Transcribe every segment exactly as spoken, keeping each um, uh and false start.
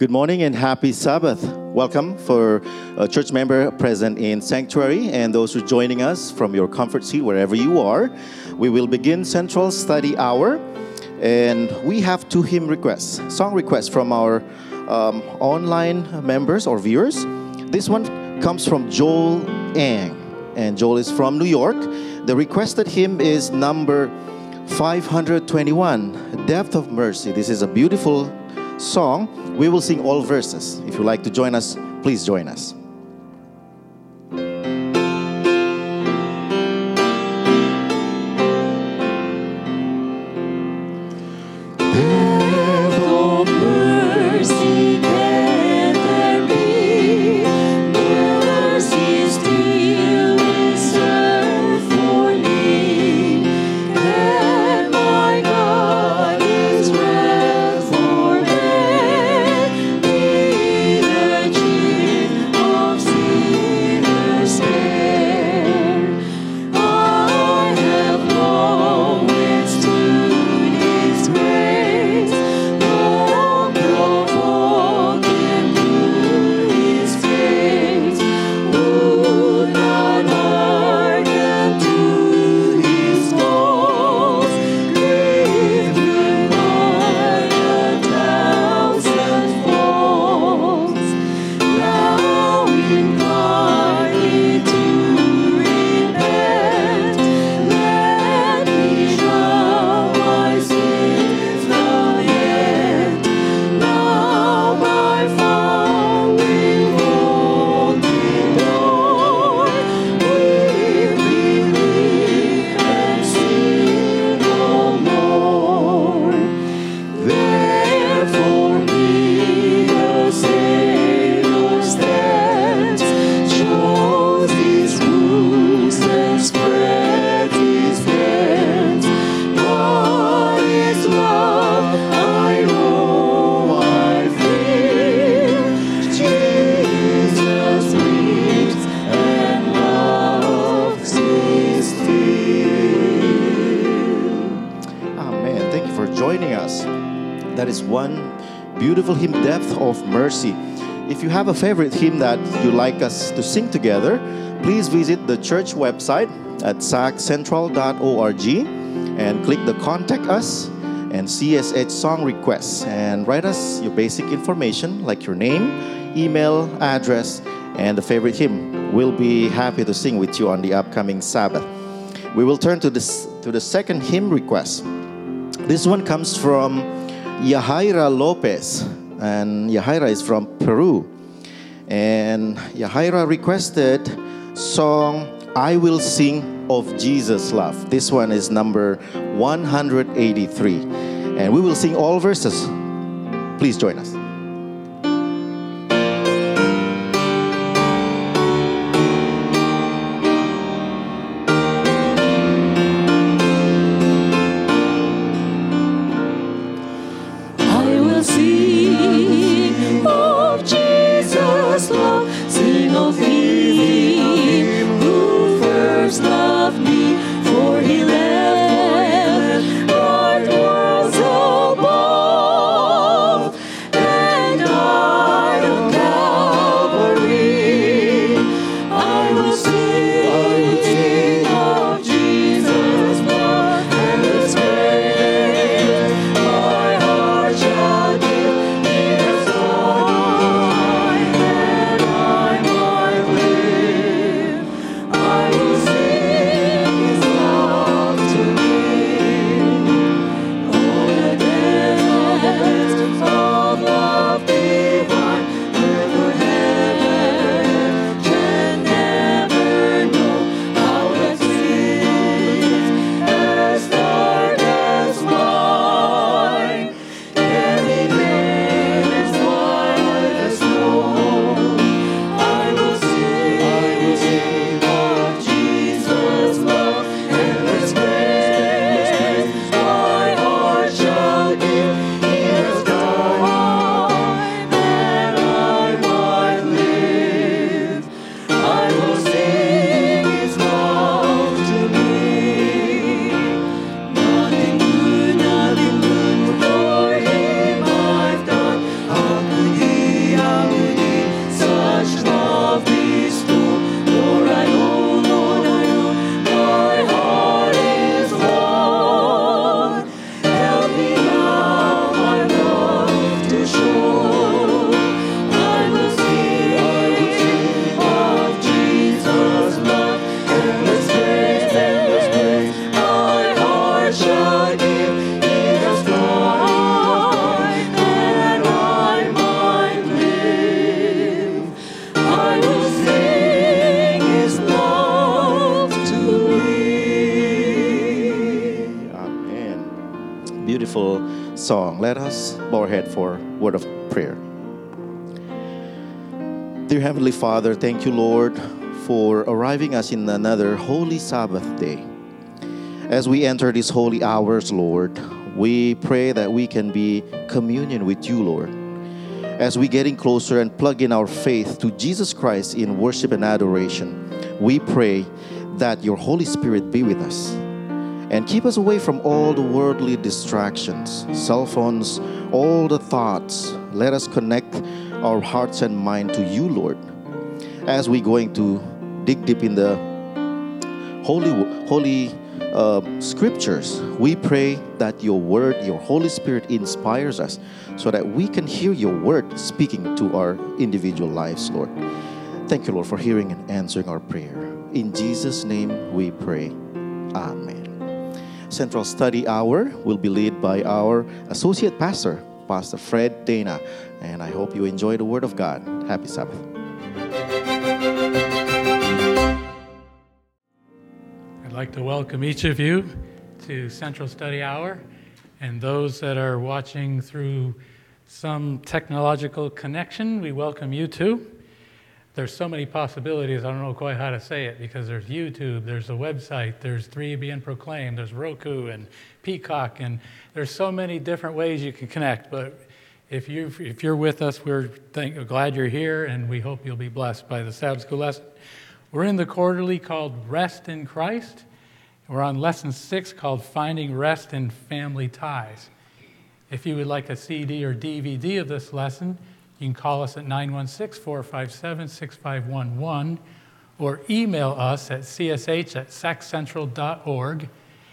Good morning and happy Sabbath. Welcome for a church member present in Sanctuary and those who are joining us from your comfort seat wherever you are. We will begin Central Study Hour, and we have two hymn requests, song requests from our um, online members or viewers. This one comes from Joel Ang, and Joel is from New York. The requested hymn is number five hundred twenty-one, Depth of Mercy. This is a beautiful song. We will sing all verses. If you'd like to join us, please join us. Beautiful hymn, Depth of Mercy. If you have a favorite hymn that you'd like us to sing together, please visit the church website at sac central dot org and click the Contact Us and C S H Song Requests and write us your basic information like your name, email, address, and the favorite hymn. We'll be happy to sing with you on the upcoming Sabbath. We will turn to this to the second hymn request. This one comes from Yahaira Lopez, and Yahaira is from Peru. And Yahaira requested song I Will Sing of Jesus' Love. This one is number one hundred eighty-three. And we will sing all verses. Please join us. Left, Lord, worlds above. beautiful song. Let us bow our head for a word of prayer. Dear Heavenly Father, thank you, Lord, for arriving us in another holy Sabbath day. As we enter these holy hours, Lord, we pray that we can be communion with you, Lord. As we getting closer and plug in our faith to Jesus Christ in worship and adoration, we pray that your Holy Spirit be with us and keep us away from all the worldly distractions, cell phones, all the thoughts. Let us connect our hearts and mind to you, Lord. As we're going to dig deep in the holy, holy uh, scriptures, we pray that your word, your Holy Spirit inspires us so that we can hear your word speaking to our individual lives, Lord. Thank you, Lord, for hearing and answering our prayer. In Jesus' name we pray. Amen. Central Study Hour will be led by our Associate Pastor, Pastor Fred Dana. And I hope you enjoy the Word of God. Happy Sabbath. I'd like to welcome each of you to Central Study Hour, and those that are watching through some technological connection, we welcome you too. There's so many possibilities, I don't know quite how to say it, because there's YouTube, there's a website, there's three Being Proclaimed, there's Roku and Peacock, and there's so many different ways you can connect. But if, you, if you're with us, we're thank, glad you're here, and we hope you'll be blessed by the Sabbath School lesson. We're in the quarterly called Rest in Christ. We're on lesson six called Finding Rest in Family Ties. If you would like a C D or D V D of this lesson, you can call us at nine one six, four five seven, six five one one or email us at c s h at sac central dot org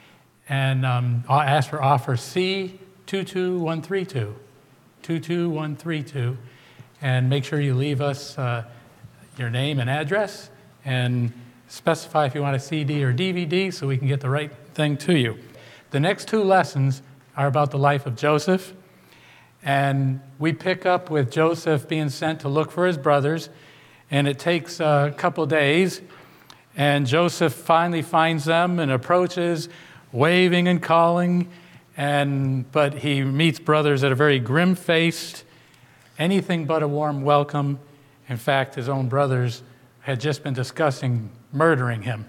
and um, ask for offer C two two one three two, two two one three two, and make sure you leave us uh, your name and address and specify if you want a C D or D V D so we can get the right thing to you. The next two lessons are about the life of Joseph. And we pick up with Joseph being sent to look for his brothers, and it takes a couple days, and Joseph finally finds them and approaches, waving and calling, and but he meets brothers that are very grim-faced, anything but a warm welcome. In fact, his own brothers had just been discussing murdering him.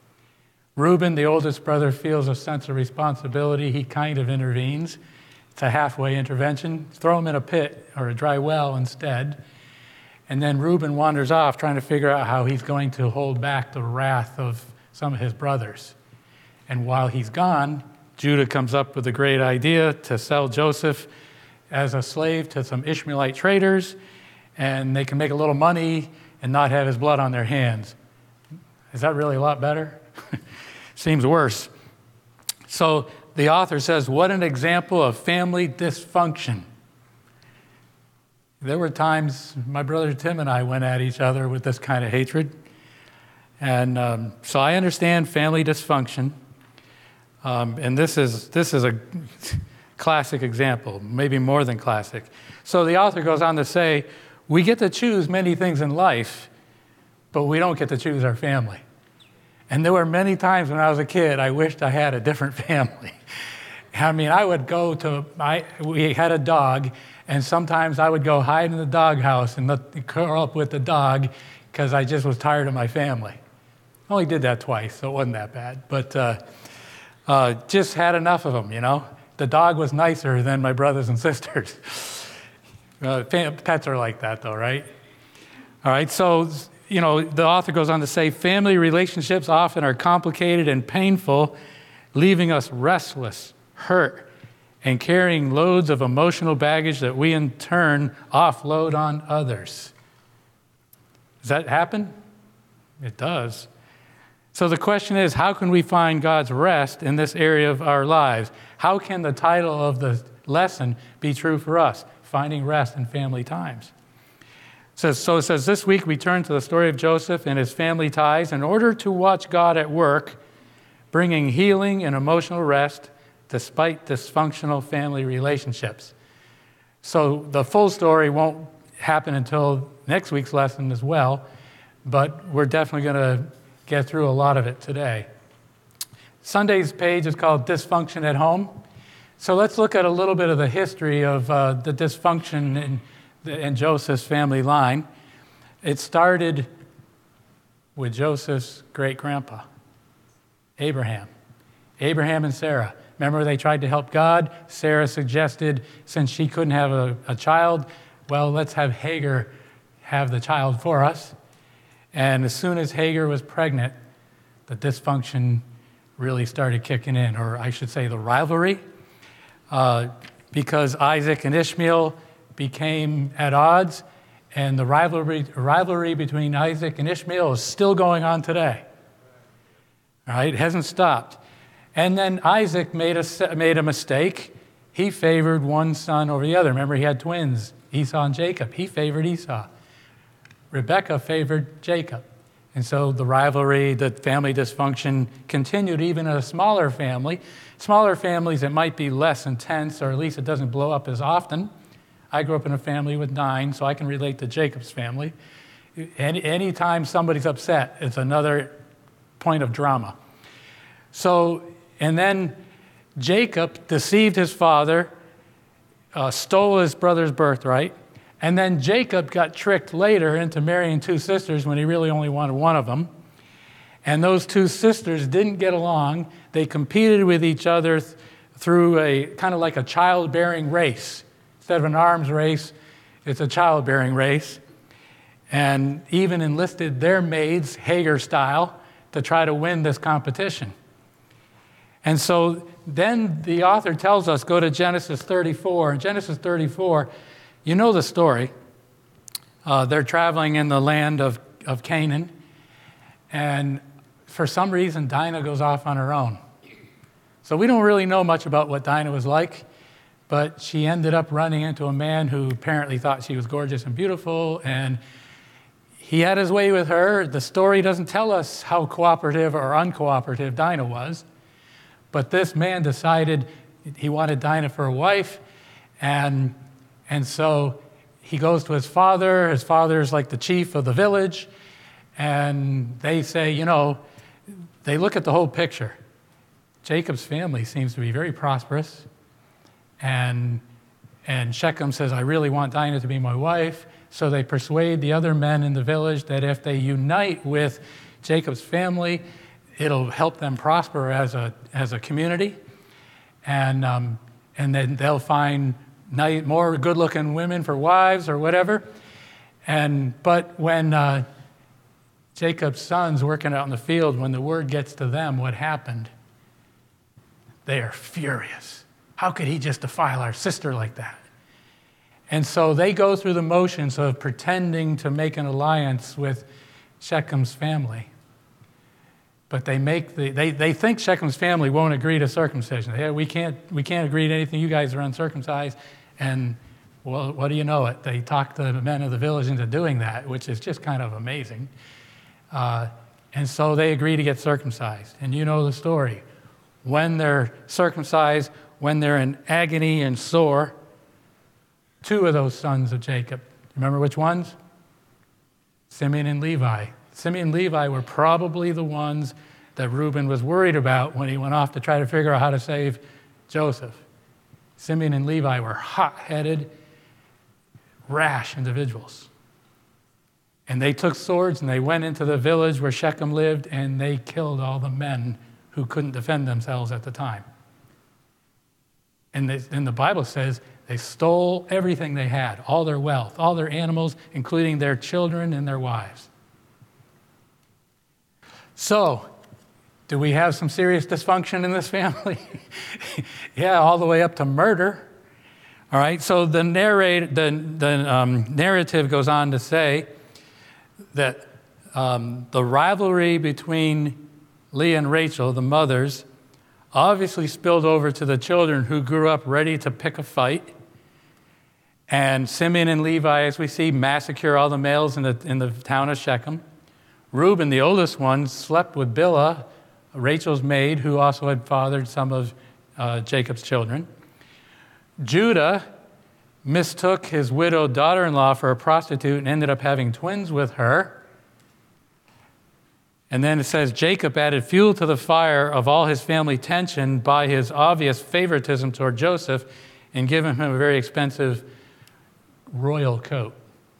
Reuben, the oldest brother, feels a sense of responsibility. He kind of intervenes. It's a halfway intervention. Throw him in a pit or a dry well instead. And then Reuben wanders off trying to figure out how he's going to hold back the wrath of some of his brothers. And while he's gone, Judah comes up with a great idea to sell Joseph as a slave to some Ishmaelite traders, and they can make a little money and not have his blood on their hands. Is that really a lot better? Seems worse. So the author says, what an example of family dysfunction. There were times my brother Tim and I went at each other with this kind of hatred. And um, so I understand family dysfunction. Um, and this is, this is a classic example, maybe more than classic. So the author goes on to say, we get to choose many things in life, but we don't get to choose our family. And there were many times when I was a kid, I wished I had a different family. I mean, I would go to, I, we had a dog, and sometimes I would go hide in the doghouse and let, curl up with the dog because I just was tired of my family. I only did that twice, so it wasn't that bad. But uh, uh, just had enough of them, you know. The dog was nicer than my brothers and sisters. uh, pets are like that, though, right? All right, so... You know, the author goes on to say, family relationships often are complicated and painful, leaving us restless, hurt, and carrying loads of emotional baggage that we in turn offload on others. Does that happen? It does. So the question is, how can we find God's rest in this area of our lives? How can the title of the lesson be true for us? Finding rest in family times. So, so it says, this week we turn to the story of Joseph and his family ties in order to watch God at work, bringing healing and emotional rest despite dysfunctional family relationships. So the full story won't happen until next week's lesson as well, but we're definitely going to get through a lot of it today. Sunday's page is called Dysfunction at Home. So let's look at a little bit of the history of uh, the dysfunction in, the, in Joseph's family line. It started with Joseph's great-grandpa, Abraham. Abraham and Sarah. Remember, they tried to help God. Sarah suggested, since she couldn't have a, a child, well, let's have Hagar have the child for us. And as soon as Hagar was pregnant, the dysfunction really started kicking in, or I should say the rivalry, uh, because Isaac and Ishmael became at odds, and the rivalry, rivalry between Isaac and Ishmael is still going on today. All right, it hasn't stopped. And then Isaac made a, made a mistake. He favored one son over the other. Remember, he had twins, Esau and Jacob. He favored Esau. Rebekah favored Jacob. And so the rivalry, the family dysfunction continued even in a smaller family. Smaller families, it might be less intense, or at least it doesn't blow up as often. I grew up in a family with nine, so I can relate to Jacob's family. Any anytime somebody's upset, it's another point of drama. So, and then Jacob deceived his father, uh, stole his brother's birthright, and then Jacob got tricked later into marrying two sisters when he really only wanted one of them. And those two sisters didn't get along. They competed with each other th- through a kind of like a childbearing race. Instead of an arms race, it's a childbearing race. And even enlisted their maids, Hagar style, to try to win this competition. And so then the author tells us, go to Genesis thirty-four. In Genesis thirty-four, you know the story. Uh, they're traveling in the land of, of Canaan, and for some reason, Dinah goes off on her own. So we don't really know much about what Dinah was like, but she ended up running into a man who apparently thought she was gorgeous and beautiful, and he had his way with her. The story doesn't tell us how cooperative or uncooperative Dinah was, but this man decided he wanted Dinah for a wife, and And so he goes to his father. His father is like the chief of the village. And they say, you know, they look at the whole picture. Jacob's family seems to be very prosperous. And, and Shechem says, I really want Dinah to be my wife. So they persuade the other men in the village that if they unite with Jacob's family, it'll help them prosper as a, as a community. And, um, and then they'll find more good-looking women for wives or whatever. And but when uh, Jacob's sons working out in the field, when the word gets to them what happened, they are furious. How could he just defile our sister like that? And so they go through the motions of pretending to make an alliance with Shechem's family. But they make the they, they think Shechem's family won't agree to circumcision. Hey, we can't we can't agree to anything. You guys are uncircumcised. And well, what do you know it? They talk the men of the village into doing that, which is just kind of amazing. Uh, and so they agree to get circumcised. And you know the story. When they're circumcised, when they're in agony and sore, two of those sons of Jacob, remember which ones? Simeon and Levi. Simeon and Levi were probably the ones that Reuben was worried about when he went off to try to figure out how to save Joseph. Simeon and Levi were hot-headed, rash individuals. And they took swords and they went into the village where Shechem lived and they killed all the men who couldn't defend themselves at the time. And, they, and the Bible says they stole everything they had, all their wealth, all their animals, including their children and their wives. So, do we have some serious dysfunction in this family? Yeah, all the way up to murder. All right, so the, narrate, the, the um, narrative goes on to say that um, the rivalry between Leah and Rachel, the mothers, obviously spilled over to the children who grew up ready to pick a fight. And Simeon and Levi, as we see, massacre all the males in the, in the town of Shechem. Reuben, the oldest one, slept with Bilhah, Rachel's maid, who also had fathered some of uh, Jacob's children. Judah mistook his widowed daughter-in-law for a prostitute and ended up having twins with her. And then it says, Jacob added fuel to the fire of all his family tension by his obvious favoritism toward Joseph and giving him a very expensive royal coat.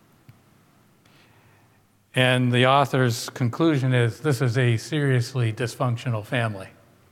And the author's conclusion is this is a seriously dysfunctional family.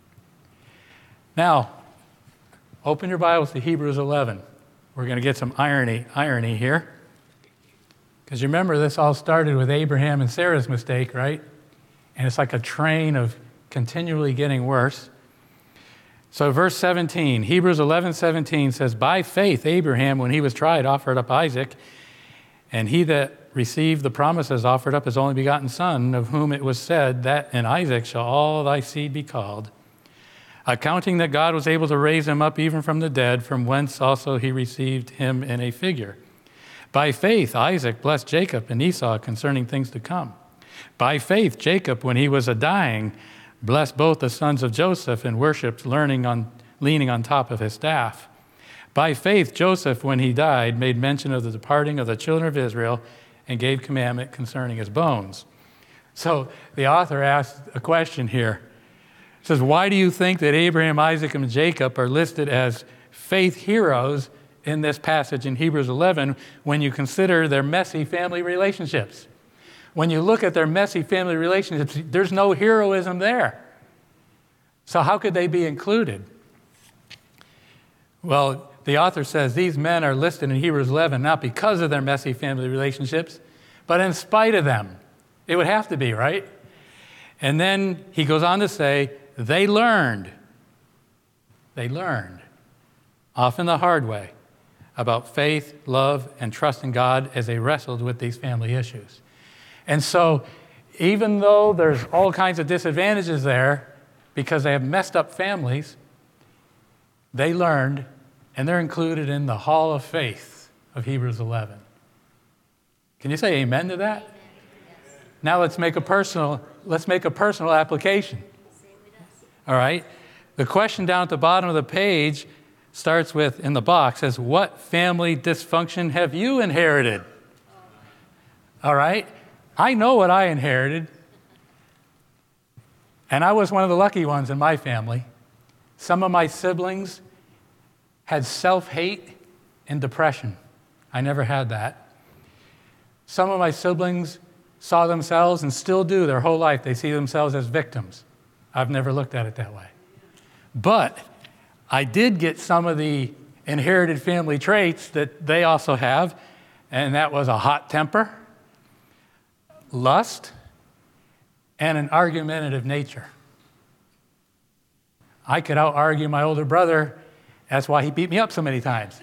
Now, open your Bibles to Hebrews eleven. We're going to get some irony, irony here. Because you remember this all started with Abraham and Sarah's mistake, right? And it's like a train of continually getting worse. So verse seventeen, Hebrews eleven seventeen says, by faith Abraham, when he was tried, offered up Isaac, and he that received the promises offered up his only begotten son, of whom it was said that in Isaac shall all thy seed be called, accounting that God was able to raise him up even from the dead, from whence also he received him in a figure. By faith Isaac blessed Jacob and Esau concerning things to come. By faith Jacob, when he was a dying, blessed both the sons of Joseph and worshipped, learning on, leaning on top of his staff. By faith Joseph, when he died, made mention of the departing of the children of Israel and gave commandment concerning his bones. So the author asks a question here. He says, why do you think that Abraham, Isaac, and Jacob are listed as faith heroes in this passage in Hebrews eleven when you consider their messy family relationships? When you look at their messy family relationships, there's no heroism there. So how could they be included? Well, the author says these men are listed in Hebrews eleven not because of their messy family relationships, but in spite of them. It would have to be, right? And then he goes on to say, they learned, they learned, often the hard way, about faith, love, and trust in God as they wrestled with these family issues. And so even though there's all kinds of disadvantages there because they have messed up families, they learned, and they're included in the Hall of Faith of Hebrews eleven. Can you say amen to that? Yes. Now let's make a personal, let's make a personal application. All right? The question down at the bottom of the page starts with, in the box, says, what family dysfunction have you inherited? All right? I know what I inherited. And I was one of the lucky ones in my family. Some of my siblings had self-hate and depression. I never had that. Some of my siblings saw themselves, and still do their whole life, they see themselves as victims. I've never looked at it that way. But I did get some of the inherited family traits that they also have, and that was a hot temper, lust, and an argumentative nature. I could out-argue my older brother. That's why he beat me up so many times.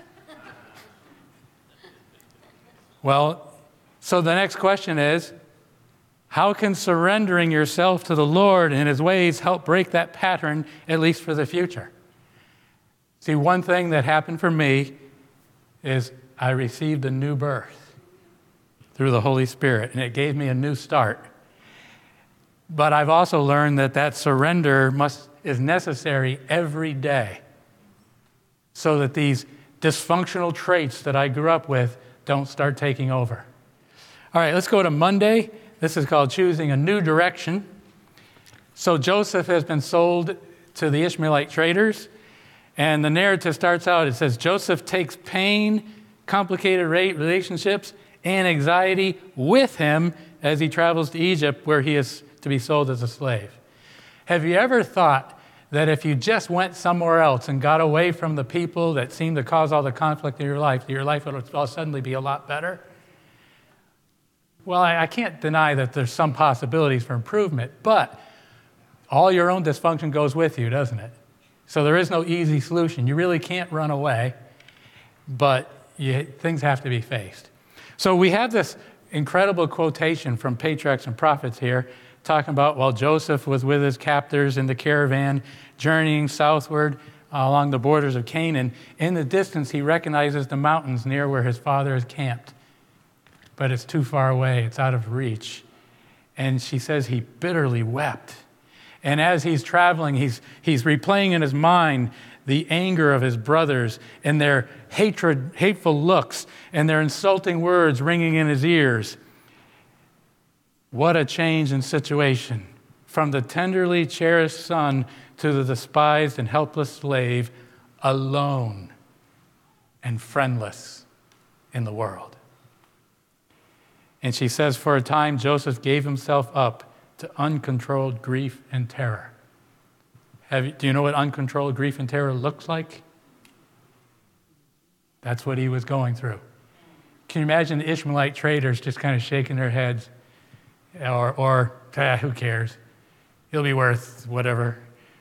Well, so the next question is, how can surrendering yourself to the Lord and his ways help break that pattern, at least for the future? See, one thing that happened for me is I received a new birth through the Holy Spirit, and it gave me a new start. But I've also learned that that surrender must is necessary every day so that these dysfunctional traits that I grew up with don't start taking over. All right, let's go to Monday. This is called Choosing a New Direction. So Joseph has been sold to the Ishmaelite traders, and the narrative starts out, it says, Joseph takes pain, complicated relationships, and anxiety with him as he travels to Egypt, where he is to be sold as a slave. Have you ever thought that if you just went somewhere else and got away from the people that seem to cause all the conflict in your life, your life would all suddenly be a lot better? Well, I, I can't deny that there's some possibilities for improvement, but all your own dysfunction goes with you, doesn't it? So there is no easy solution. You really can't run away, but you, things have to be faced. So we have this incredible quotation from Patriarchs and Prophets here, talking about while Joseph was with his captors in the caravan, journeying southward uh, along the borders of Canaan, in the distance he recognizes the mountains near where his father is camped. But it's too far away, it's out of reach. And she says he bitterly wept. And as he's traveling, he's, he's replaying in his mind the anger of his brothers and their hatred, hateful looks and their insulting words ringing in his ears. What a change in situation from the tenderly cherished son to the despised and helpless slave, alone and friendless in the world. And she says, for a time, Joseph gave himself up to uncontrolled grief and terror. Have you, do you know what uncontrolled grief and terror looks like? That's what he was going through. Can you imagine the Ishmaelite traders just kind of shaking their heads? Or, or ah, who cares? He'll be worth whatever.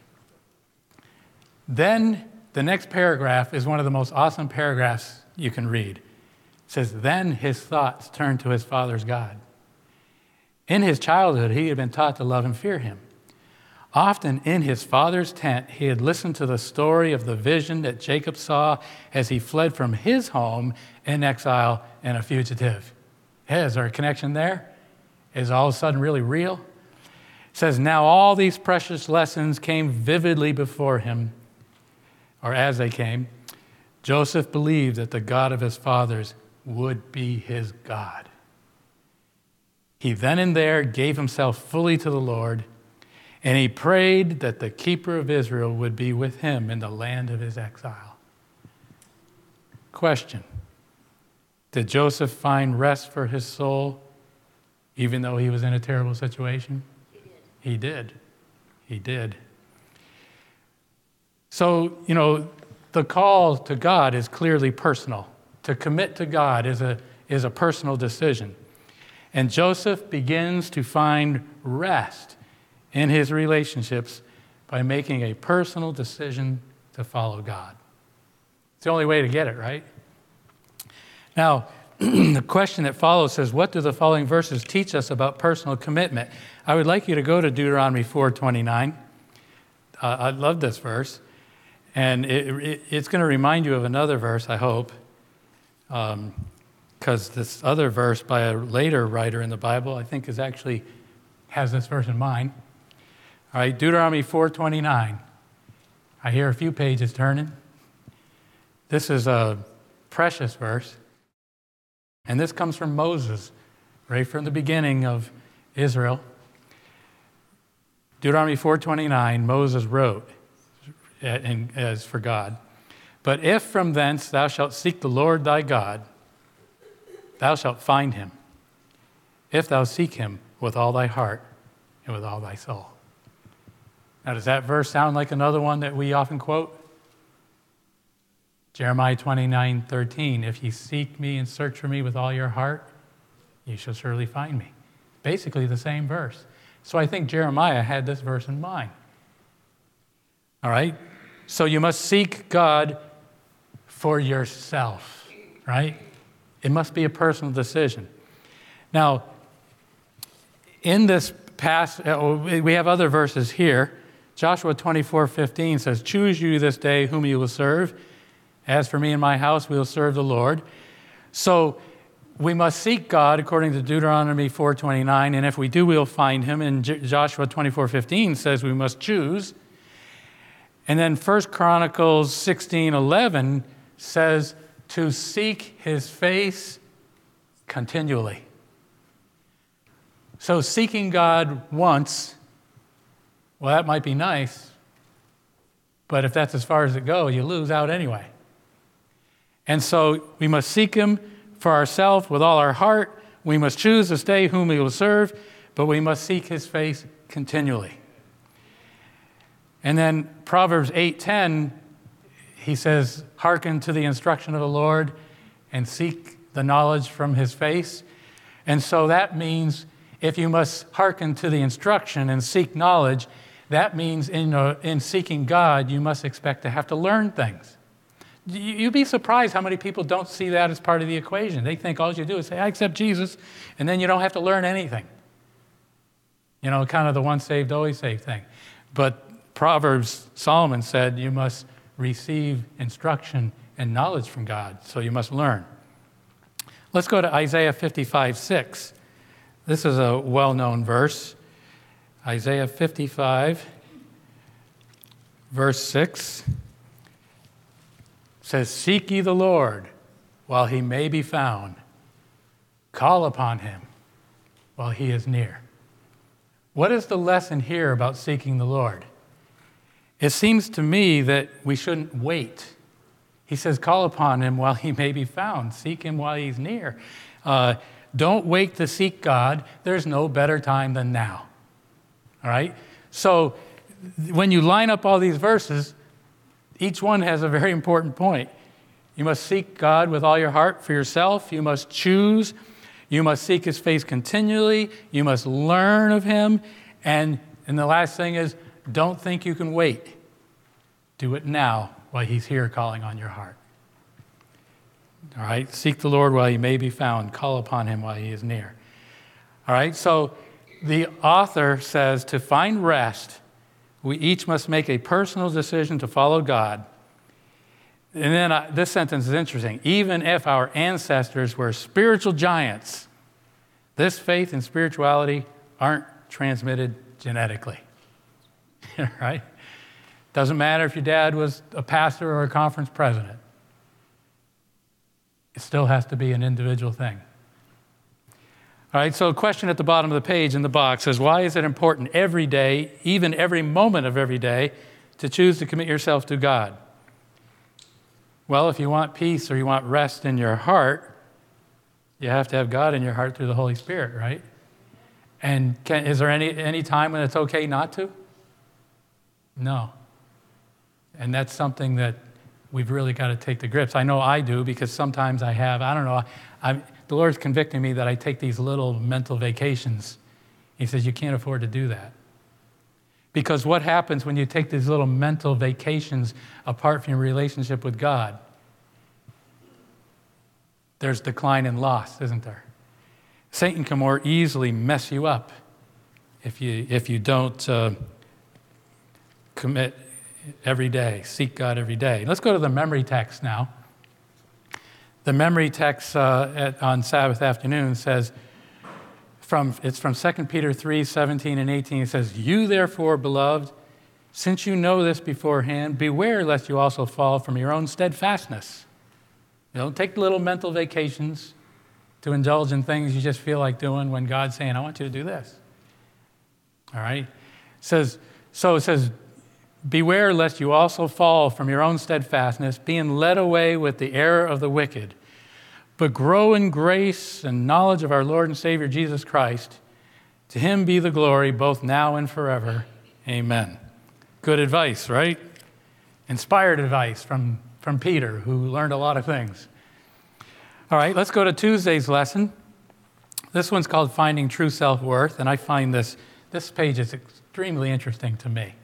Then the next paragraph is one of the most awesome paragraphs you can read. It says, then his thoughts turned to his father's God. In his childhood, he had been taught to love and fear him. Often in his father's tent, he had listened to the story of the vision that Jacob saw as he fled from his home in exile and a fugitive. Hey, is there a connection there? Is all of a sudden really real? It says, now all these precious lessons came vividly before him, or as they came. Joseph believed that the God of his fathers would be his God. He then and there gave himself fully to the Lord, and he prayed that the keeper of Israel would be with him in the land of his exile. Question: did Joseph find rest for his soul even though he was in a terrible situation? He did. He did. He did. So, you know, the call to God is clearly personal. To commit to God is a, is a personal decision. And Joseph begins to find rest in his relationships by making a personal decision to follow God. It's the only way to get it, right? Now, the question that follows says, what do the following verses teach us about personal commitment? I would like you to go to Deuteronomy four twenty-nine. Uh, I love this verse. And it, it, it's going to remind you of another verse, I hope, because um, this other verse by a later writer in the Bible, I think, is actually has this verse in mind. All right, Deuteronomy four twenty-nine. I hear a few pages turning. This is a precious verse. And this comes from Moses, right from the beginning of Israel. Deuteronomy four twenty-nine, Moses wrote, and as for God, but if from thence thou shalt seek the Lord thy God, thou shalt find him, if thou seek him with all thy heart and with all thy soul. Now, does that verse sound like another one that we often quote? Jeremiah twenty-nine thirteen, if ye seek me and search for me with all your heart, you shall surely find me. Basically the same verse. So I think Jeremiah had this verse in mind. All right? So you must seek God for yourself, right? It must be a personal decision. Now, in this past, we have other verses here. Joshua twenty-four fifteen says, choose you this day whom you will serve. As for me and my house, we will serve the Lord. So we must seek God according to Deuteronomy four twenty-nine, and if we do, we'll find him. And Joshua twenty-four fifteen says we must choose. And then First Chronicles sixteen eleven says to seek his face continually. So seeking God once, well, that might be nice, but if that's as far as it goes, you lose out anyway. And so we must seek him for ourselves with all our heart. We must choose this day whom we will serve, but we must seek his face continually. And then Proverbs eight ten, he says, hearken to the instruction of the Lord and seek the knowledge from his face. And so that means if you must hearken to the instruction and seek knowledge, that means in, uh, in seeking God, you must expect to have to learn things. You'd be surprised how many people don't see that as part of the equation. They think all you do is say, I accept Jesus, and then you don't have to learn anything. You know, kind of the once saved, always saved thing. But Proverbs, Solomon said you must receive instruction and knowledge from God, so you must learn. Let's go to Isaiah fifty-five six. This is a well-known verse. Isaiah fifty-five, verse six. Says, seek ye the Lord while he may be found. Call upon him while he is near. What is the lesson here about seeking the Lord? It seems to me that we shouldn't wait. He says, call upon him while he may be found. Seek him while he's near. Uh, don't wait to seek God. There's no better time than now. All right? So when you line up all these verses, each one has a very important point. You must seek God with all your heart for yourself. You must choose. You must seek his face continually. You must learn of him. And, and the last thing is, don't think you can wait. Do it now while he's here calling on your heart. All right? Seek the Lord while he may be found. Call upon him while he is near. All right? So the author says to find rest, we each must make a personal decision to follow God. And then uh, this sentence is interesting. Even if our ancestors were spiritual giants, this faith and spirituality aren't transmitted genetically. Right? Doesn't matter if your dad was a pastor or a conference president. It still has to be an individual thing. All right, so a question at the bottom of the page in the box says, why is it important every day, even every moment of every day, to choose to commit yourself to God? Well, if you want peace or you want rest in your heart, you have to have God in your heart through the Holy Spirit, right? And can, is there any, any time when it's okay not to? No. And that's something that we've really got to take to grips. I know I do, because sometimes I have, I don't know, I'm, the Lord's convicting me that I take these little mental vacations. He says, you can't afford to do that. Because what happens when you take these little mental vacations apart from your relationship with God? There's decline and loss, isn't there? Satan can more easily mess you up if you, if you don't uh, commit every day, seek God every day. Let's go to the memory text now. The memory text uh, at, on Sabbath afternoon says, from it's from Second Peter three, seventeen and eighteen. It says, you therefore, beloved, since you know this beforehand, beware lest you also fall from your own steadfastness. You don't take little mental vacations to indulge in things you just feel like doing when God's saying, I want you to do this. All right? It says, so it says, beware lest you also fall from your own steadfastness, being led away with the error of the wicked, but grow in grace and knowledge of our Lord and Savior Jesus Christ. To him be the glory both now and forever. Amen. Good advice, right? Inspired advice from, from Peter, who learned a lot of things. All right, let's go to Tuesday's lesson. This one's called Finding True Self-Worth, and I find this, this page is extremely interesting to me.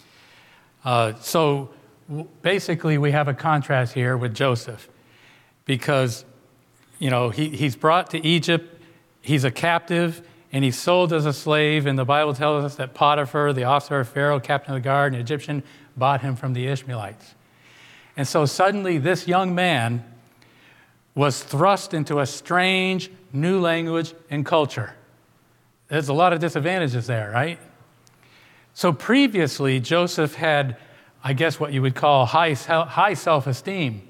Uh, so w- basically, we have a contrast here with Joseph, because, you know, he, he's brought to Egypt, he's a captive, and he's sold as a slave, and the Bible tells us that Potiphar, the officer of Pharaoh, captain of the guard, an Egyptian, bought him from the Ishmaelites. And so suddenly this young man was thrust into a strange new language and culture. There's a lot of disadvantages there, right? So previously, Joseph had, I guess, what you would call high, high self-esteem,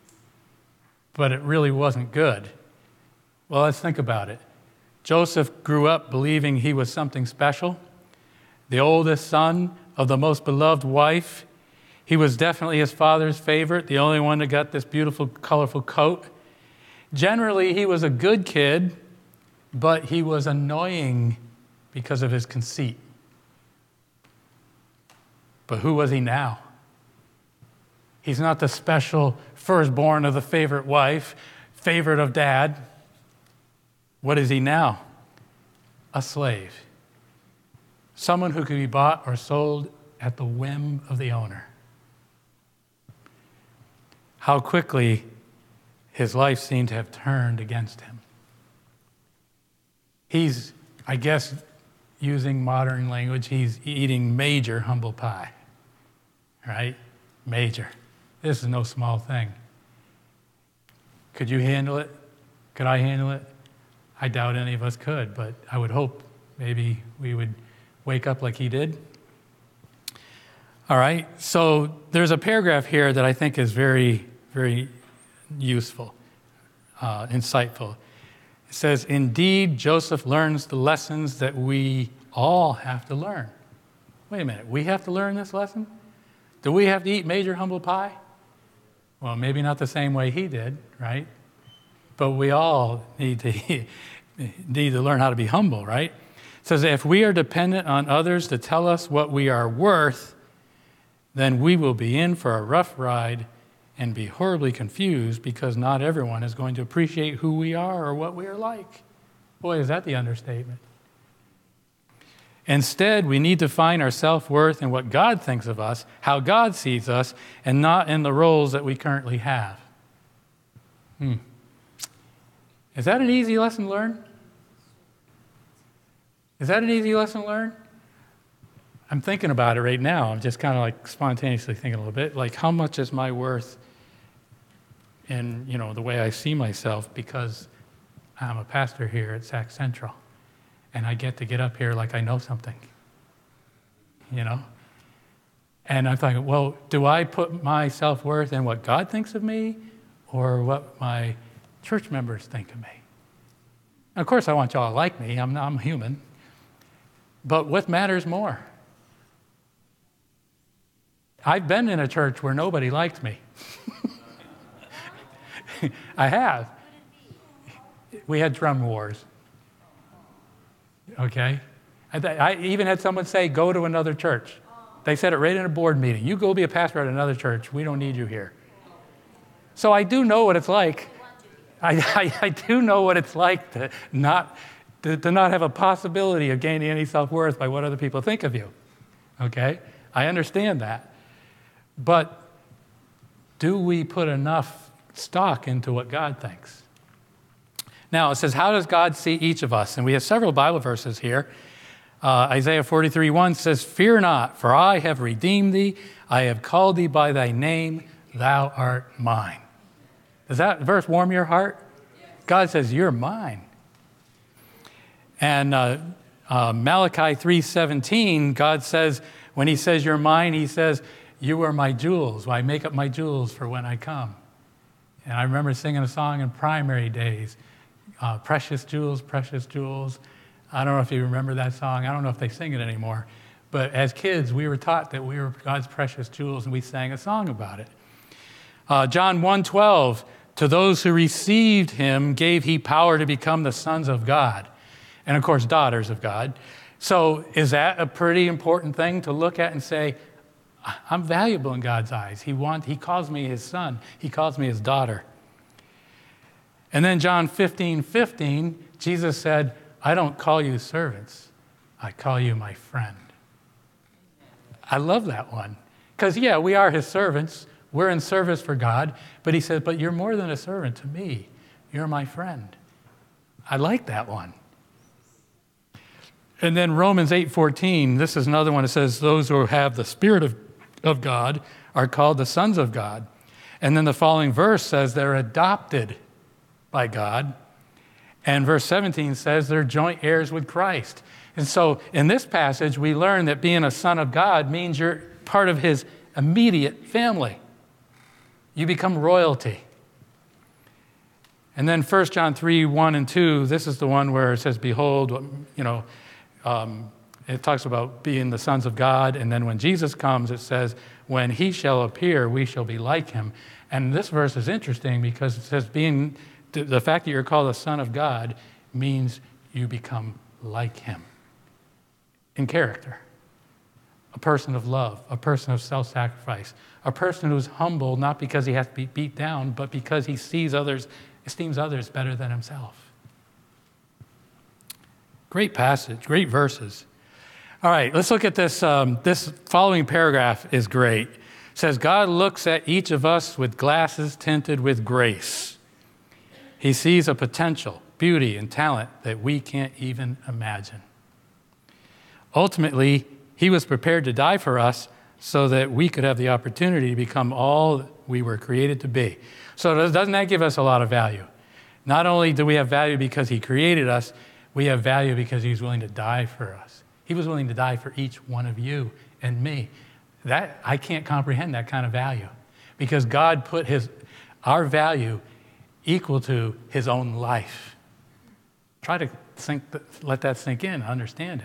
but it really wasn't good. Well, let's think about it. Joseph grew up believing he was something special, the oldest son of the most beloved wife. He was definitely his father's favorite, the only one that got this beautiful, colorful coat. Generally, he was a good kid, but he was annoying because of his conceit. But who was he now? He's not the special firstborn of the favorite wife, favorite of dad. What is he now? A slave. Someone who could be bought or sold at the whim of the owner. How quickly his life seemed to have turned against him. He's, I guess, using modern language, he's eating major humble pie. Right? Major. This is no small thing. Could you handle it? Could I handle it? I doubt any of us could, but I would hope maybe we would wake up like he did. All right, so there's a paragraph here that I think is very, very useful, uh, insightful. It says, indeed, Joseph learns the lessons that we all have to learn. Wait a minute, we have to learn this lesson? Do we have to eat major humble pie? Well, maybe not the same way he did, right? But we all need to need to learn how to be humble, right? It says, if we are dependent on others to tell us what we are worth, then we will be in for a rough ride and be horribly confused because not everyone is going to appreciate who we are or what we are like. Boy, is that the understatement. Instead, we need to find our self-worth in what God thinks of us, how God sees us, and not in the roles that we currently have. Hmm. Is that an easy lesson to learn? Is that an easy lesson to learn? I'm thinking about it right now. I'm just kind of like spontaneously thinking a little bit, like how much is my worth in, you know, the way I see myself because I'm a pastor here at Sac Central and I get to get up here like I know something, you know? And I'm thinking, well, do I put my self-worth in what God thinks of me or what my church members think of me? And of course, I want y'all to like me. I'm, I'm human. But what matters more? I've been in a church where nobody liked me. I have. We had drum wars. Okay? I, I even had someone say, go to another church. They said it right in a board meeting. You go be a pastor at another church. We don't need you here. So I do know what it's like. I, I, I do know what it's like to not, to, to not have a possibility of gaining any self-worth by what other people think of you. Okay? I understand that. But do we put enough stock into what God thinks? Now, it says, how does God see each of us? And we have several Bible verses here. Uh, Isaiah forty-three one says, fear not, for I have redeemed thee. I have called thee by thy name. Thou art mine. Does that verse warm your heart? God says, you're mine. And uh, uh, Malachi three seventeen, God says, when he says you're mine, he says, you are my jewels. Well, I make up my jewels for when I come. And I remember singing a song in primary days, uh, Precious Jewels, Precious Jewels. I don't know if you remember that song. I don't know if they sing it anymore. But as kids, we were taught that we were God's precious jewels, and we sang a song about it. Uh, John one twelve, to those who received him gave he power to become the sons of God. And of course, daughters of God. So is that a pretty important thing to look at and say, I'm valuable in God's eyes. He want, he calls me his son. He calls me his daughter. And then John fifteen fifteen, Jesus said, I don't call you servants. I call you my friend. I love that one. Because, yeah, we are his servants. We're in service for God. But he said, but you're more than a servant to me. You're my friend. I like that one. And then Romans eight fourteen, this is another one that says, those who have the Spirit of, of God are called the sons of God. And then the following verse says they're adopted by God. And verse seventeen says they're joint heirs with Christ. And so in this passage, we learn that being a son of God means you're part of his immediate family. You become royalty. And then First John three, one and two, this is the one where it says, behold, you know, um, it talks about being the sons of God. And then when Jesus comes, it says, when he shall appear, we shall be like him. And this verse is interesting because it says being, the fact that you're called a son of God means you become like him in character. A person of love, a person of self-sacrifice, a person who's humble not because he has to be beat down, but because he sees others, esteems others better than himself. Great passage, great verses. All right, let's look at this. Um, this following paragraph is great. It says, God looks at each of us with glasses tinted with grace. He sees a potential, beauty, and talent that we can't even imagine. Ultimately, he was prepared to die for us so that we could have the opportunity to become all we were created to be. So doesn't that give us a lot of value? Not only do we have value because he created us, we have value because he's willing to die for us. He was willing to die for each one of you and me. That I can't comprehend that kind of value because God put his our value equal to his own life. Try to sink, let that sink in, understand it.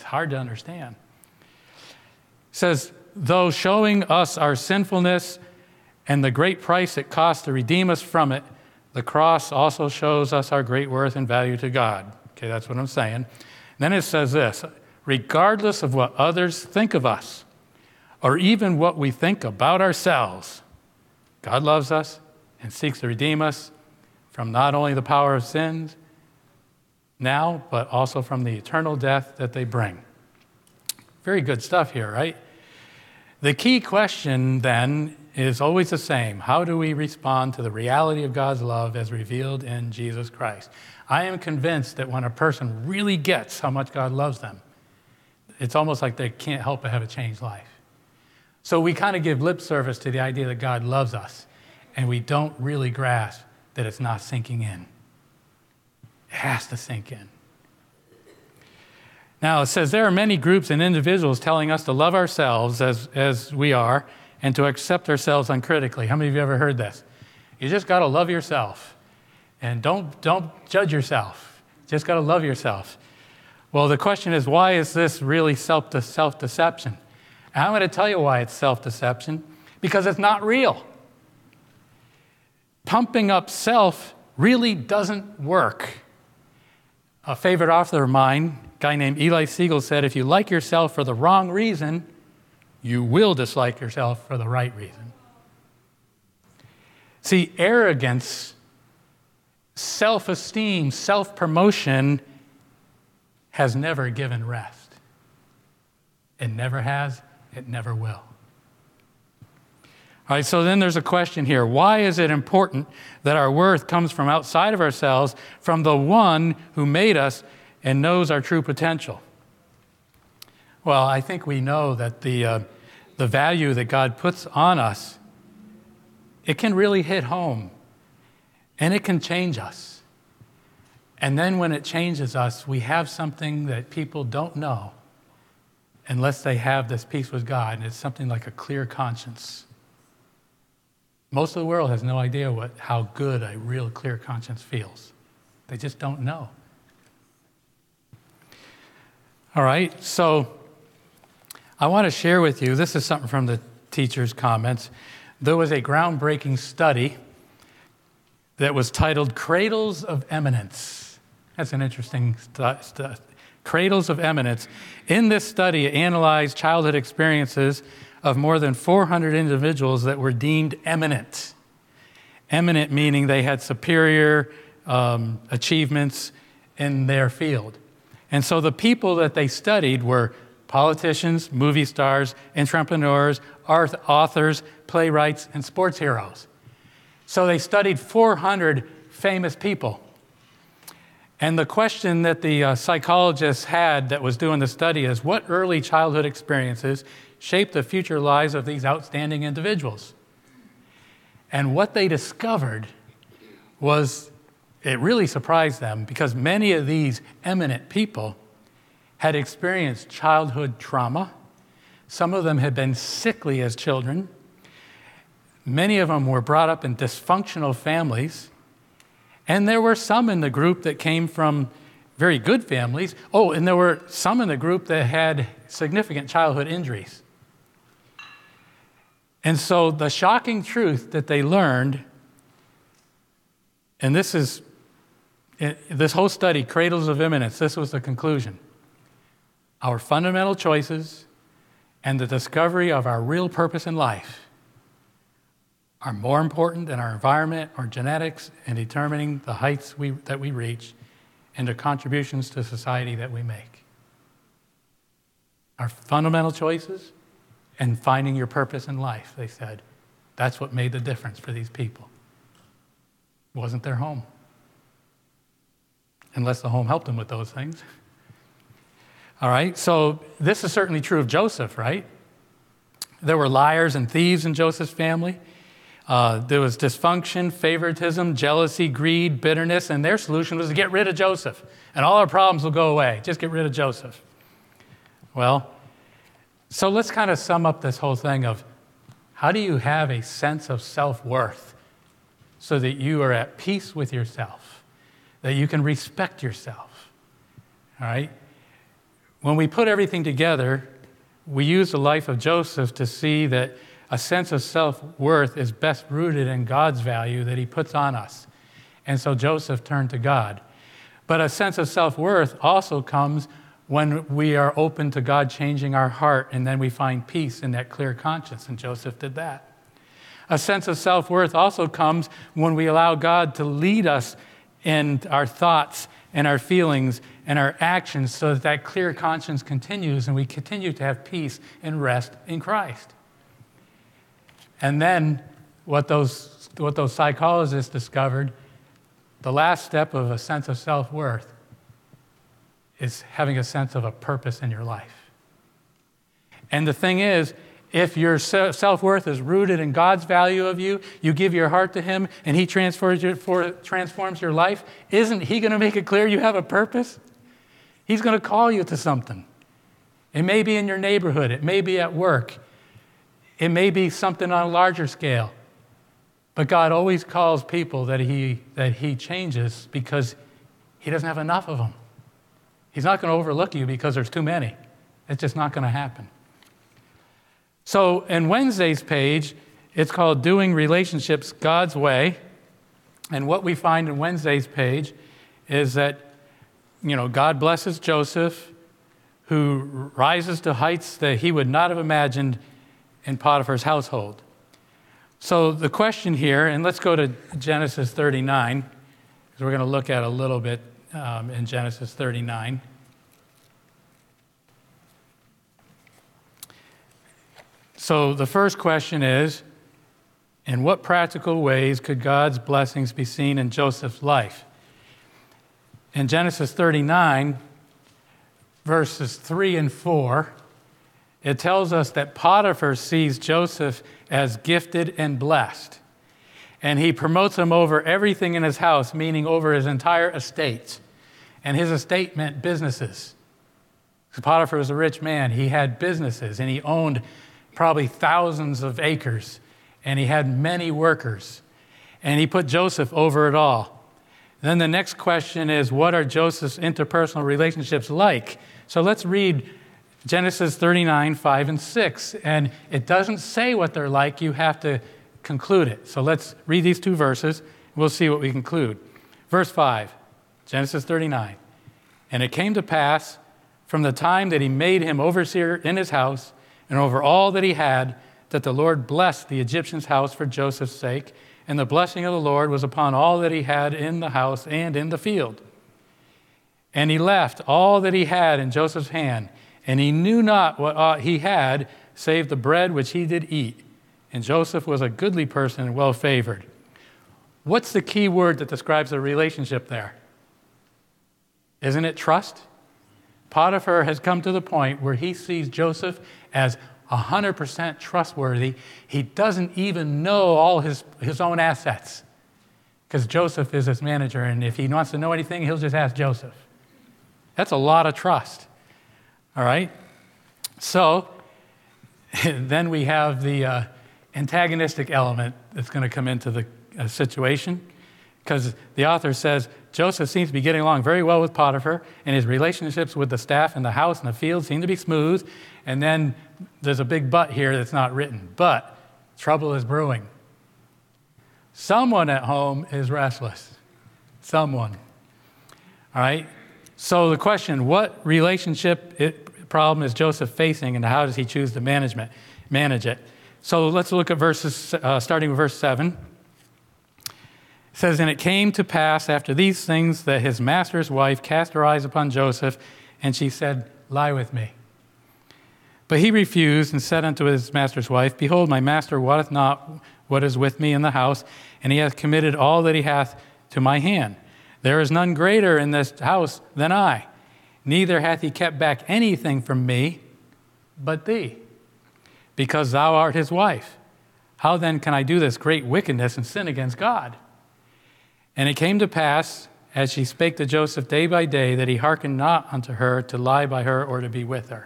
It's hard to understand. It says, though showing us our sinfulness and the great price it cost to redeem us from it, the cross also shows us our great worth and value to God. Okay, that's what I'm saying. Then it says this, regardless of what others think of us, or even what we think about ourselves, God loves us and seeks to redeem us from not only the power of sins now, but also from the eternal death that they bring. Very good stuff here, right? The key question then is always the same. How do we respond to the reality of God's love as revealed in Jesus Christ? I am convinced that when a person really gets how much God loves them, it's almost like they can't help but have a changed life. So we kind of give lip service to the idea that God loves us, and we don't really grasp that it's not sinking in. It has to sink in. Now, it says there are many groups and individuals telling us to love ourselves as, as we are and to accept ourselves uncritically. How many of you ever heard this? You just got to love yourself. And don't, don't judge yourself. Just got to love yourself. Well, the question is, why is this really self, self-deception? And I'm going to tell you why it's self-deception. Because it's not real. Pumping up self really doesn't work. A favorite author of mine, a guy named Eli Siegel, said, if you like yourself for the wrong reason, you will dislike yourself for the right reason. See, arrogance, self-esteem, self-promotion has never given rest. It never has, it never will. All right, so then there's a question here. Why is it important that our worth comes from outside of ourselves, from the one who made us and knows our true potential? Well, I think we know that the, uh, the value that God puts on us, it can really hit home, and it can change us. And then when it changes us, we have something that people don't know unless they have this peace with God, and it's something like a clear conscience. Most of the world has no idea what, how good a real clear conscience feels. They just don't know. All right, so I want to share with you, this is something from the teacher's comments. There was a groundbreaking study that was titled Cradles of Eminence. That's an interesting study. Stu- Cradles of Eminence. In this study, it analyzed childhood experiences of more than four hundred individuals that were deemed eminent. Eminent meaning they had superior um, achievements in their field. And so the people that they studied were politicians, movie stars, entrepreneurs, art authors, playwrights, and sports heroes. So they studied four hundred famous people. And the question that the uh, psychologist had that was doing the study is, what early childhood experiences shaped the future lives of these outstanding individuals? And what they discovered was, it really surprised them, because many of these eminent people had experienced childhood trauma. Some of them had been sickly as children. Many of them were brought up in dysfunctional families. And there were some in the group that came from very good families. Oh, and there were some in the group that had significant childhood injuries. And so the shocking truth that they learned, and this is, this whole study, Cradles of Eminence, this was the conclusion. Our fundamental choices and the discovery of our real purpose in life are more important than our environment or genetics in determining the heights we, that we reach and the contributions to society that we make. Our fundamental choices and finding your purpose in life, they said. That's what made the difference for these people. It wasn't their home. Unless the home helped them with those things. All right, so this is certainly true of Joseph, right? There were liars and thieves in Joseph's family. Uh, there was dysfunction, favoritism, jealousy, greed, bitterness, and their solution was to get rid of Joseph. And all our problems will go away. Just get rid of Joseph. Well, so let's kind of sum up this whole thing of how do you have a sense of self-worth so that you are at peace with yourself, that you can respect yourself, all right? when we put everything together, we use the life of Joseph to see that a sense of self-worth is best rooted in God's value that he puts on us. And so Joseph turned to God. But a sense of self-worth also comes when we are open to God changing our heart, and then we find peace in that clear conscience, and Joseph did that. A sense of self-worth also comes when we allow God to lead us in our thoughts and our feelings and our actions so that that clear conscience continues and we continue to have peace and rest in Christ. And then what those, what those psychologists discovered, the last step of a sense of self-worth is having a sense of a purpose in your life. And the thing is, if your self-worth is rooted in God's value of you, you give your heart to him, and he transfers your, for, transforms your life, isn't he going to make it clear you have a purpose? He's going to call you to something. It may be in your neighborhood. It may be at work. It may be something on a larger scale. But God always calls people that he, that he changes because he doesn't have enough of them. He's not going to overlook you because there's too many. It's just not going to happen. So in Wednesday's page, it's called Doing Relationships God's Way. And what we find in Wednesday's page is that, you know, God blesses Joseph, who rises to heights that he would not have imagined in Potiphar's household. So the question here, and let's go to Genesis thirty-nine, because we're going to look at a little bit um, in Genesis thirty-nine. So the first question is, in what practical ways could God's blessings be seen in Joseph's life? In Genesis thirty-nine, verses three and four, it tells us that Potiphar sees Joseph as gifted and blessed. And he promotes him over everything in his house, meaning over his entire estate. And his estate meant businesses. Because Potiphar was a rich man. He had businesses, and he owned probably thousands of acres, and he had many workers, and he put Joseph over it all. Then the next question is, what are Joseph's interpersonal relationships like? So let's read Genesis thirty-nine, five and six, and it doesn't say what they're like, you have to conclude it. So let's read these two verses, we'll see what we conclude. Verse five, Genesis thirty-nine, and it came to pass from the time that he made him overseer in his house, and over all that he had, that the Lord blessed the Egyptian's house for Joseph's sake, and the blessing of the Lord was upon all that he had in the house and in the field. And he left all that he had in Joseph's hand, and he knew not what he had, save the bread which he did eat. And Joseph was a goodly person and well-favored. What's the key word that describes the relationship there? Isn't it trust? Potiphar has come to the point where he sees Joseph as one hundred percent trustworthy. He doesn't even know all his, his own assets because Joseph is his manager, and if he wants to know anything, he'll just ask Joseph. That's a lot of trust, all right? So then we have the uh, antagonistic element that's going to come into the uh, situation, because the author says, Joseph seems to be getting along very well with Potiphar, and his relationships with the staff in the house and the field seem to be smooth. And then there's a big but here that's not written. But trouble is brewing. Someone at home is restless. Someone. All right? So the question, what relationship it, problem is Joseph facing, and how does he choose to management, manage it? So let's look at verses, uh, starting with verse seven. It says, and it came to pass after these things that his master's wife cast her eyes upon Joseph, and she said, lie with me. But he refused and said unto his master's wife, behold, my master wotteth not what is with me in the house, and he hath committed all that he hath to my hand. There is none greater in this house than I, neither hath he kept back anything from me but thee, because thou art his wife. How then can I do this great wickedness and sin against God? And it came to pass, as she spake to Joseph day by day, that he hearkened not unto her to lie by her or to be with her.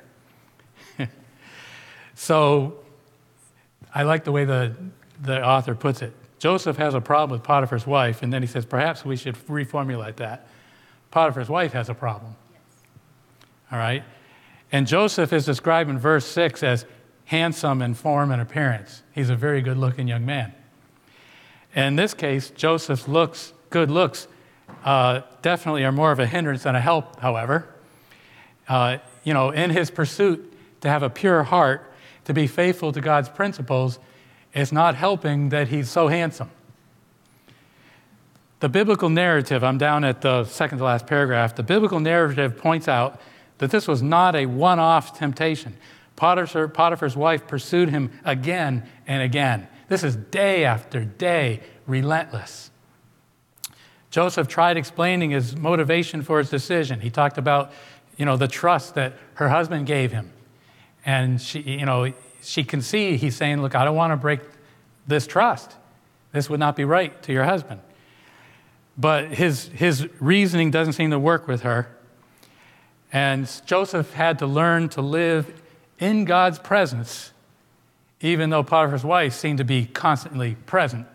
So I like the way the, the author puts it. Joseph has a problem with Potiphar's wife, and then he says, perhaps we should reformulate that. Potiphar's wife has a problem. Yes. All right? And Joseph is described in verse six as handsome in form and appearance. He's a very good-looking young man. And in this case, Joseph's looks, good looks uh, definitely are more of a hindrance than a help, however. Uh, you know, in his pursuit to have a pure heart, to be faithful to God's principles, it's not helping that he's so handsome. The biblical narrative, I'm down at the second to last paragraph, the biblical narrative points out that this was not a one-off temptation. Potiphar, Potiphar's wife pursued him again and again. This is day after day, relentless. Joseph tried explaining his motivation for his decision. He talked about, you know, the trust that her husband gave him. And she, you know, she can see he's saying, look, I don't want to break this trust. This would not be right to your husband. But his, his reasoning doesn't seem to work with her. And Joseph had to learn to live in God's presence, even though Potiphar's wife seemed to be constantly present.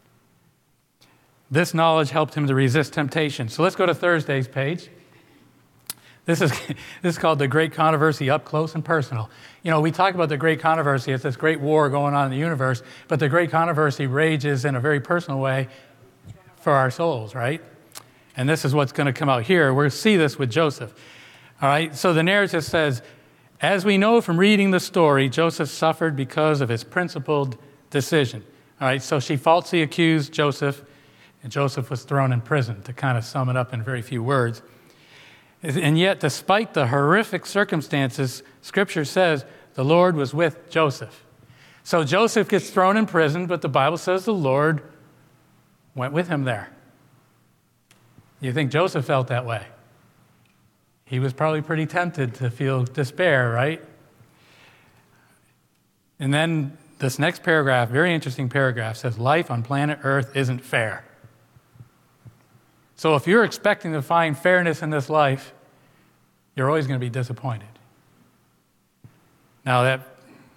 This knowledge helped him to resist temptation. So let's go to Thursday's page. This is, this is called The Great Controversy, Up Close and Personal. You know, we talk about the Great Controversy, it's this great war going on in the universe, but the Great Controversy rages in a very personal way for our souls, right? And this is what's going to come out here. We'll see this with Joseph. All right, so the narrative says, as we know from reading the story, Joseph suffered because of his principled decision. All right, so she falsely accused Joseph, and Joseph was thrown in prison, to kind of sum it up in very few words. And yet, despite the horrific circumstances, Scripture says the Lord was with Joseph. So Joseph gets thrown in prison, but the Bible says the Lord went with him there. You think Joseph felt that way? He was probably pretty tempted to feel despair, right? And then this next paragraph, very interesting paragraph, says life on planet Earth isn't fair. So if you're expecting to find fairness in this life, you're always going to be disappointed. Now that,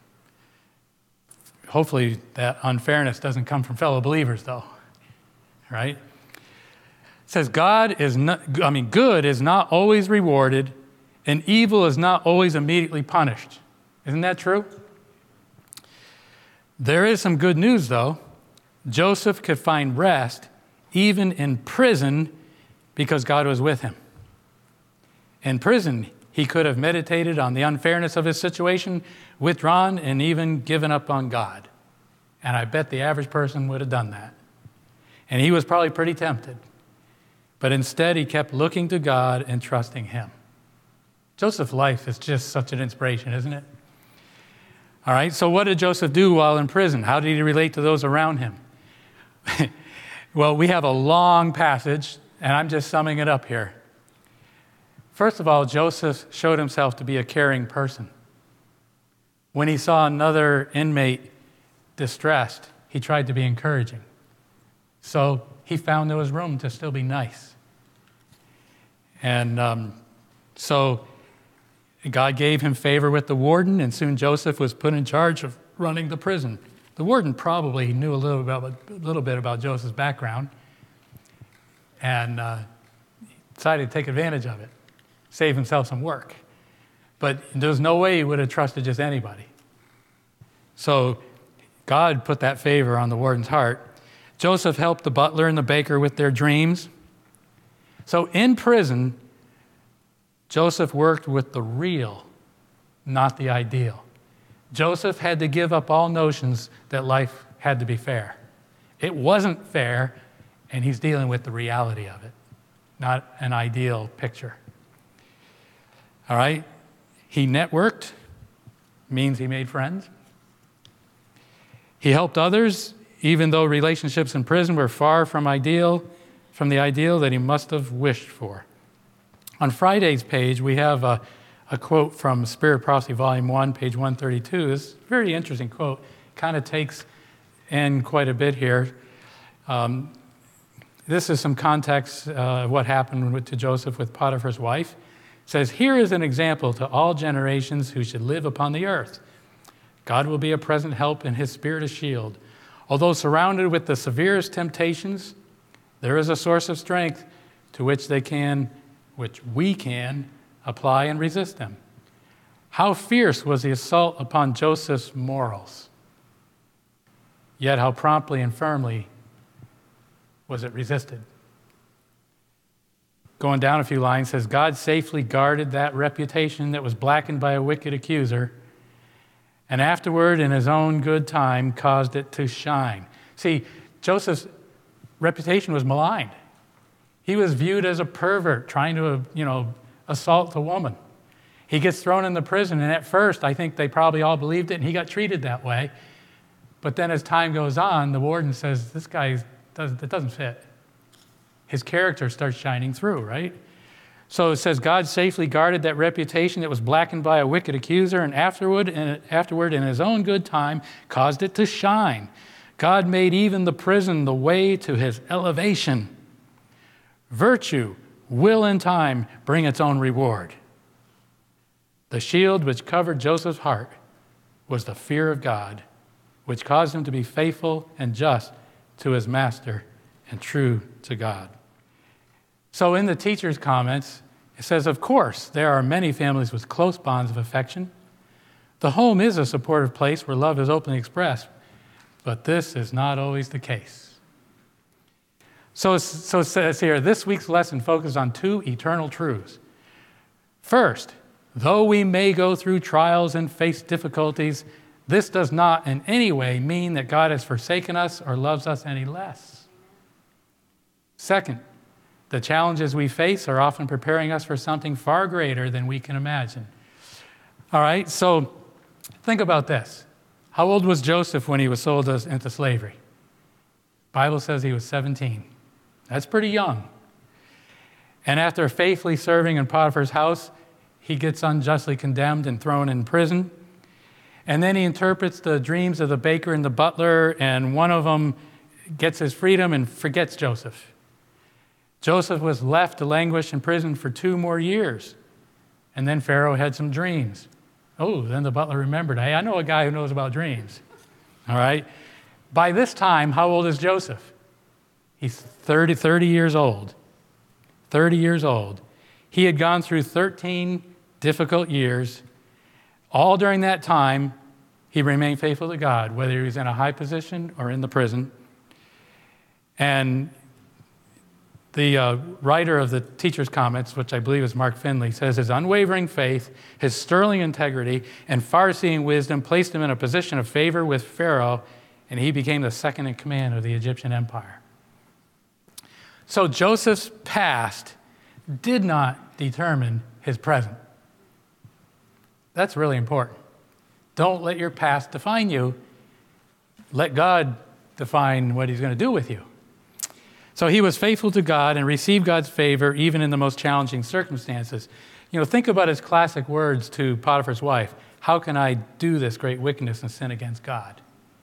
hopefully that unfairness doesn't come from fellow believers though, right? It says God is not, I mean, good is not always rewarded and evil is not always immediately punished. Isn't that true? There is some good news though. Joseph could find rest even in prison because God was with him. In prison, he could have meditated on the unfairness of his situation, withdrawn, and even given up on God. And I bet the average person would have done that. And he was probably pretty tempted. But instead, he kept looking to God and trusting him. Joseph's life is just such an inspiration, isn't it? All right, so what did Joseph do while in prison? How did he relate to those around him? Well, we have a long passage, and I'm just summing it up here. First of all, Joseph showed himself to be a caring person. When he saw another inmate distressed, he tried to be encouraging. So he found there was room to still be nice. And um, so God gave him favor with the warden, and soon Joseph was put in charge of running the prison. The warden probably knew a little, about, a little bit about Joseph's background and uh, decided to take advantage of it, save himself some work. But there's no way he would have trusted just anybody. So God put that favor on the warden's heart. Joseph helped the butler and the baker with their dreams. So in prison, Joseph worked with the real, not the ideal. Joseph had to give up all notions that life had to be fair. It wasn't fair, and he's dealing with the reality of it, not an ideal picture. All right? He networked, means he made friends. He helped others, even though relationships in prison were far from ideal, from the ideal that he must have wished for. On Friday's page, we have a, a quote from Spirit Prophecy, Volume one, page one thirty-two. This is a very interesting quote. Kind of takes in quite a bit here. Um, this is some context uh, of what happened with, to Joseph with Potiphar's wife. It says, here is an example to all generations who should live upon the earth. God will be a present help and his spirit a shield. Although surrounded with the severest temptations, there is a source of strength to which they can, which we can, apply and resist them. How fierce was the assault upon Joseph's morals? Yet how promptly and firmly was it resisted? Going down a few lines, says, God safely guarded that reputation that was blackened by a wicked accuser, and afterward, in his own good time, caused it to shine. See, Joseph's reputation was maligned. He was viewed as a pervert trying to, you know, assault a woman. He gets thrown in the prison, and at first, I think they probably all believed it, and he got treated that way. But then as time goes on, the warden says, this guy, does, that doesn't fit. His character starts shining through, right? So it says, God safely guarded that reputation that was blackened by a wicked accuser, and afterward, and afterward, in his own good time, caused it to shine. God made even the prison the way to his elevation. Virtue will in time bring its own reward. The shield which covered Joseph's heart was the fear of God, which caused him to be faithful and just to his master and true to God. So in the teacher's comments, it says, of course, there are many families with close bonds of affection. The home is a supportive place where love is openly expressed, but this is not always the case. So, so it says here, this week's lesson focuses on two eternal truths. First, though we may go through trials and face difficulties, this does not in any way mean that God has forsaken us or loves us any less. Second, the challenges we face are often preparing us for something far greater than we can imagine. All right, so think about this. How old was Joseph when he was sold into slavery? The Bible says he was seventeen. That's pretty young. And after faithfully serving in Potiphar's house, he gets unjustly condemned and thrown in prison. And then he interprets the dreams of the baker and the butler, and one of them gets his freedom and forgets Joseph. Joseph was left to languish in prison for two more years. And then Pharaoh had some dreams. Oh, then the butler remembered, hey, I know a guy who knows about dreams. All right? By this time, how old is Joseph? He's thirty, thirty years old. thirty years old. He had gone through thirteen difficult years. All during that time, he remained faithful to God, whether he was in a high position or in the prison. And the uh, writer of the teacher's comments, which I believe is Mark Finley, says his unwavering faith, his sterling integrity, and far-seeing wisdom placed him in a position of favor with Pharaoh, and he became the second in command of the Egyptian empire. So Joseph's past did not determine his present. That's really important. Don't let your past define you. Let God define what he's going to do with you. So he was faithful to God and received God's favor even in the most challenging circumstances. You know, think about his classic words to Potiphar's wife. How can I do this great wickedness and sin against God?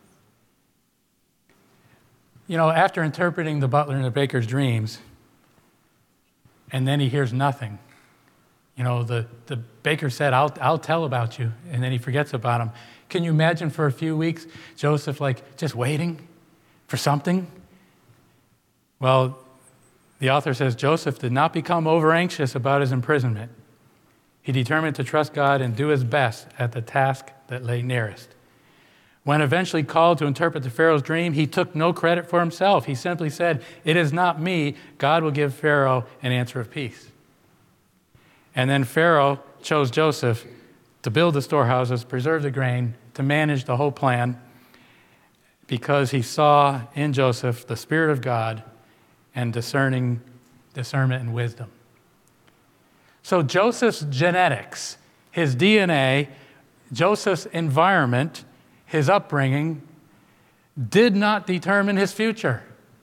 You know, after interpreting the butler and the baker's dreams, and then he hears nothing. You know, the, the baker said, I'll, I'll tell about you, and then he forgets about him. Can you imagine for a few weeks, Joseph, like, just waiting for something? Well, the author says Joseph did not become over-anxious about his imprisonment. He determined to trust God and do his best at the task that lay nearest. When eventually called to interpret the Pharaoh's dream, he took no credit for himself. He simply said, it is not me. God will give Pharaoh an answer of peace. And then Pharaoh chose Joseph to build the storehouses, preserve the grain, to manage the whole plan, because he saw in Joseph the Spirit of God and discerning discernment and wisdom. So Joseph's genetics, his D N A, Joseph's environment, his upbringing, did not determine his future.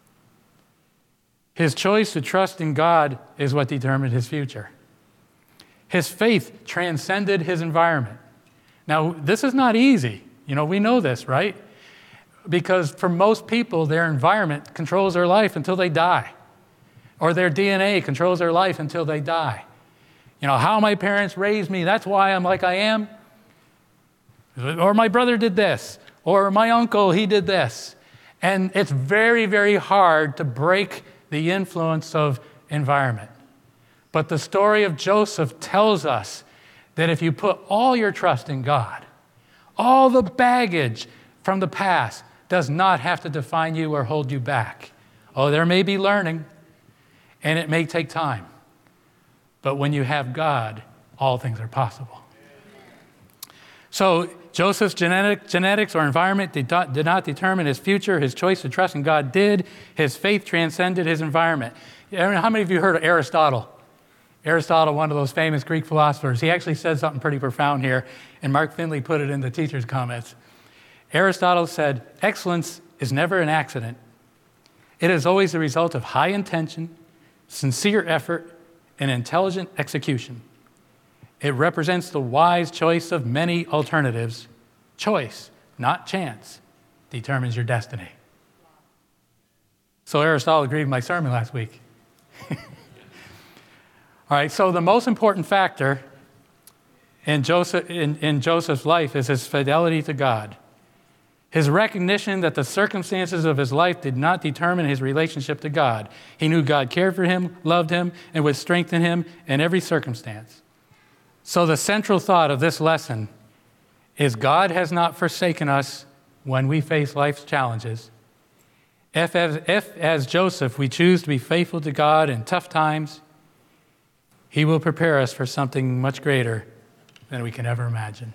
His choice to trust in God is what determined his future. His faith transcended his environment. Now, this is not easy. You know, we know this, right? Because for most people, their environment controls their life until they die. Or their D N A controls their life until they die. You know, how my parents raised me, that's why I'm like I am. Or my brother did this. Or my uncle, he did this. And it's very, very hard to break the influence of environment. But the story of Joseph tells us that if you put all your trust in God, all the baggage from the past does not have to define you or hold you back. Oh, there may be learning, and it may take time. But when you have God, all things are possible. So Joseph's genetic, genetics or environment did not, did not determine his future. His choice to trust in God did. His faith transcended his environment. How many of you heard of Aristotle? Aristotle, one of those famous Greek philosophers. He actually said something pretty profound here, and Mark Finley put it in the teacher's comments. Aristotle said, excellence is never an accident. It is always the result of high intention, sincere effort, and intelligent execution. It represents the wise choice of many alternatives. Choice, not chance, determines your destiny. So Aristotle agreed with my sermon last week. All right, so the most important factor in, Joseph, in, in Joseph's life is his fidelity to God. His recognition that the circumstances of his life did not determine his relationship to God. He knew God cared for him, loved him, and would strengthen him in every circumstance. So the central thought of this lesson is God has not forsaken us when we face life's challenges. If as, if, as Joseph, we choose to be faithful to God in tough times, He will prepare us for something much greater than we can ever imagine.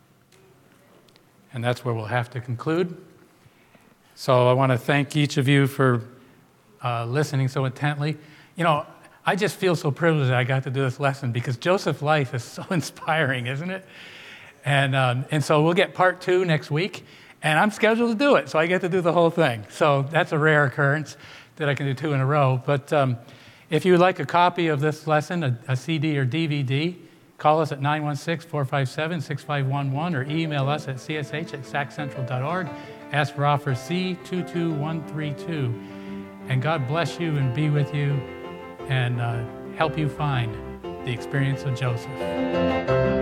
And that's where we'll have to conclude. So I want to thank each of you for uh, listening so intently. You know, I just feel so privileged that I got to do this lesson because Joseph's life is so inspiring, isn't it? And um, and so we'll get part two next week, and I'm scheduled to do it, so I get to do the whole thing. So that's a rare occurrence that I can do two in a row. But um, if you would like a copy of this lesson, a, a C D or D V D, call us at nine one six, four five seven, six five one one or email us at c s h at sac central dot org. Ask for offer C two two one three two. And God bless you and be with you and uh, help you find the experience of Joseph.